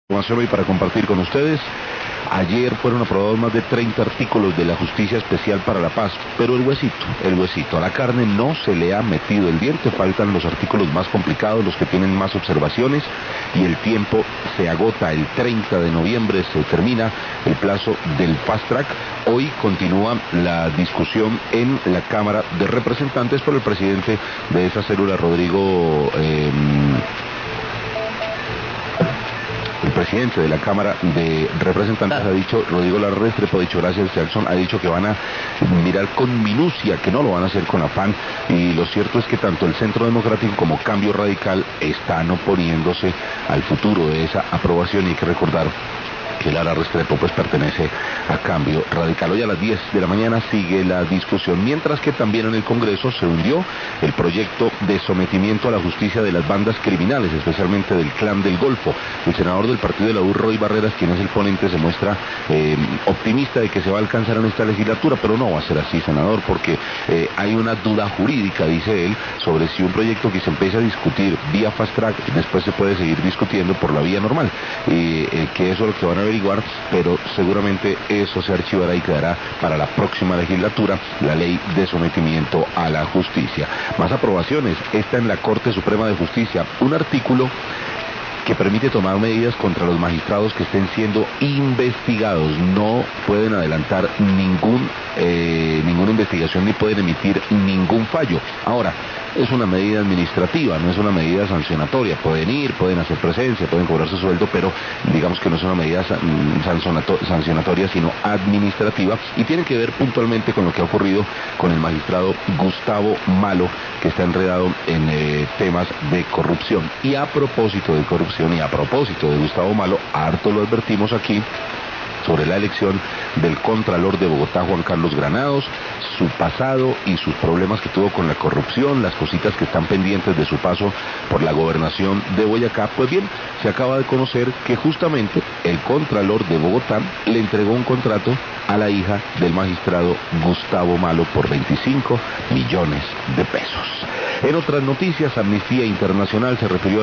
Información hoy para compartir con ustedes. Ayer fueron aprobados más de 30 artículos de la Justicia Especial para la Paz, pero el huesito, a la carne no se le ha metido el diente, faltan los artículos más complicados, los que tienen más observaciones, y el tiempo se agota. El 30 de noviembre se termina el plazo del Fast Track. Hoy continúa la discusión en la Cámara de Representantes por el presidente de esa célula, el presidente de la Cámara de Representantes ha dicho, Rodrigo Lara Restrepo ha dicho, gracias Jackson, ha dicho que van a mirar con minucia, que no lo van a hacer con afán, y lo cierto es que tanto el Centro Democrático como Cambio Radical están oponiéndose al futuro de esa aprobación, y hay que recordar que Lara Restrepo pues pertenece a Cambio Radical. Hoy a las 10 de la mañana sigue la discusión, mientras que también en el Congreso se hundió el proyecto de sometimiento a la justicia de las bandas criminales, especialmente del Clan del Golfo. El senador del partido de la U, Roy Barreras, quien es el ponente, se muestra optimista de que se va a alcanzar en esta legislatura, pero no va a ser así, senador, porque hay una duda jurídica, dice él, sobre si un proyecto que se empieza a discutir vía fast track después se puede seguir discutiendo por la vía normal, que eso es lo que van a averiguar, pero seguramente eso se archivará y quedará para la próxima legislatura, la ley de sometimiento a la justicia. Más aprobaciones, está en la Corte Suprema de Justicia un artículo que permite tomar medidas contra los magistrados que estén siendo investigados. No pueden adelantar ninguna investigación ni pueden emitir ningún fallo. Ahora, es una medida administrativa, no es una medida sancionatoria. Pueden ir, pueden hacer presencia, pueden cobrar su sueldo, pero digamos que no es una medida sancionatoria, sino administrativa, y tiene que ver puntualmente con lo que ha ocurrido con el magistrado Gustavo Malo, que está enredado en temas de corrupción. Y a propósito de corrupción y a propósito de Gustavo Malo, harto lo advertimos aquí sobre la elección del Contralor de Bogotá, Juan Carlos Granados, su pasado y sus problemas que tuvo con la corrupción, las cositas que están pendientes de su paso por la gobernación de Boyacá. Pues bien, se acaba de conocer que justamente el Contralor de Bogotá le entregó un contrato a la hija del magistrado Gustavo Malo por 25 millones de pesos. En otras noticias, Amnistía Internacional se refirió